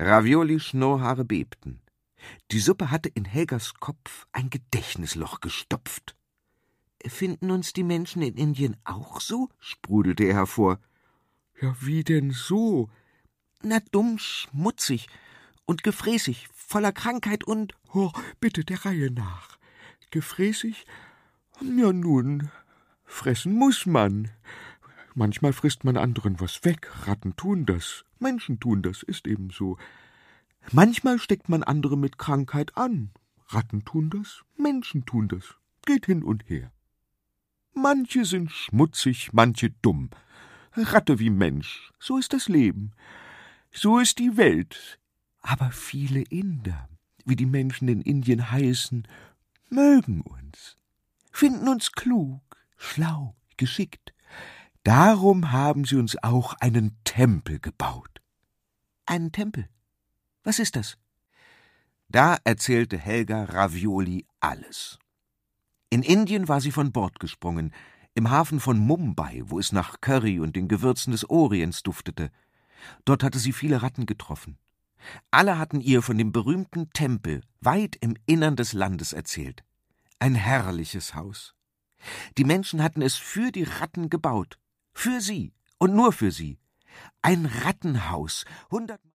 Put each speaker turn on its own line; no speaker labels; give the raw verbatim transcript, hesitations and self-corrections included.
Raviolis Schnurrhaare bebten. Die Suppe hatte in Helgas Kopf ein Gedächtnisloch gestopft. »Finden uns die Menschen in Indien auch so?« sprudelte er hervor.
»Ja, wie denn so?«
»Na, dumm, schmutzig und gefräßig, voller Krankheit und...«
»Oh, bitte der Reihe nach. Gefräßig? Ja nun, fressen muß man. Manchmal frisst man anderen was weg. Ratten tun das, Menschen tun das, ist eben so. Manchmal steckt man andere mit Krankheit an. Ratten tun das, Menschen tun das. Geht hin und her. Manche sind schmutzig, manche dumm. Ratte wie Mensch, so ist das Leben. So ist die Welt. Aber viele Inder, wie die Menschen in Indien heißen, mögen uns, finden uns klug, schlau, geschickt. Darum haben sie uns auch einen Tempel gebaut.«
»Einen Tempel? Was ist das?« Da erzählte Helga Ravioli alles. In Indien war sie von Bord gesprungen, im Hafen von Mumbai, wo es nach Curry und den Gewürzen des Orients duftete. Dort hatte sie viele Ratten getroffen. Alle hatten ihr von dem berühmten Tempel weit im Innern des Landes erzählt. Ein herrliches Haus. Die Menschen hatten es für die Ratten gebaut. Für sie und nur für sie. Ein Rattenhaus, hundert